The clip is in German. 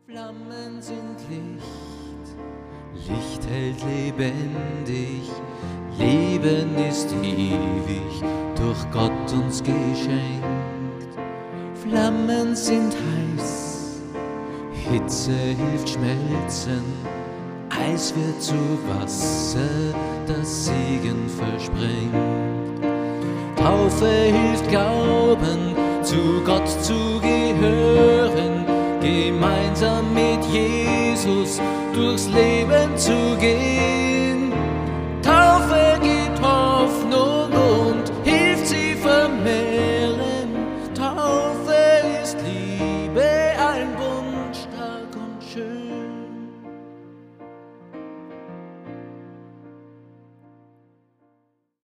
Flammen sind Licht, Licht hält lebendig, Leben ist ewig, durch Gott uns geschenkt. Flammen sind heiß, Hitze hilft schmelzen, Eis wird zu Wasser, das Segen verspringt. Taufe hilft Glauben, zu Gott zu gehören, gemeinsam mit Jesus durchs Leben zu gehen.